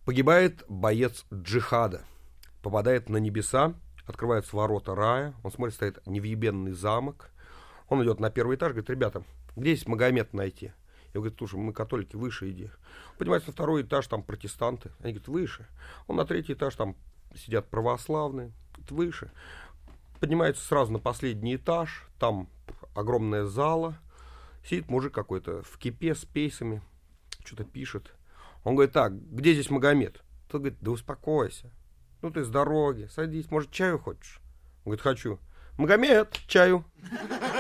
Погибает боец джихада, попадает на небеса, открываются ворота рая, он смотрит, стоит невъебенный замок, он идет на первый этаж, говорит: ребята, где здесь Магомед найти? Я говорю: слушай, мы католики, выше иди. Поднимается на второй этаж, там протестанты, они говорят: выше. Он на третий этаж, там сидят православные, говорит: выше. Поднимается сразу на последний этаж, там огромная зала, сидит мужик какой-то в кипе с пейсами, что-то пишет. Он говорит: так, где здесь Магомед? Тот говорит: да успокойся. Ну ты с дороги, садись, может, чаю хочешь? Он говорит: хочу. Магомед, чаю.